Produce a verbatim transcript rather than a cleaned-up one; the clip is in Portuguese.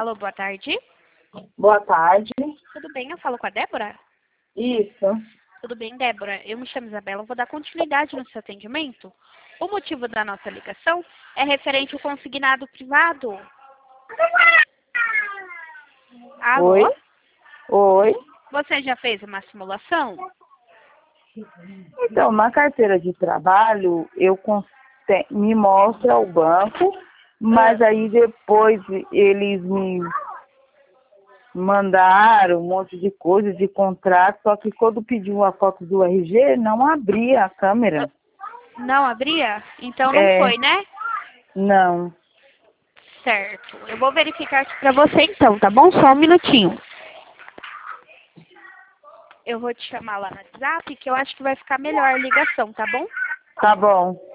Alô, boa tarde. Boa tarde. Tudo bem? Eu falo com a Débora? Isso. Tudo bem, Débora? Eu me chamo Isabela, eu vou dar continuidade no seu atendimento. O motivo da nossa ligação é referente ao consignado privado. Alô? Oi? Oi? Você já fez uma simulação? Então, na carteira de trabalho, eu conse- me mostra o banco, mas Ah. aí depois eles me mandaram um monte de coisas de contrato, só que quando pediu a foto do R G, não abria a câmera. Não abria? Então não É, foi, né? não. Certo. Eu vou verificar aqui pra você então, tá bom? Só um minutinho. Eu vou te chamar lá no WhatsApp, que eu acho que vai ficar melhor a ligação, tá bom? Tá bom.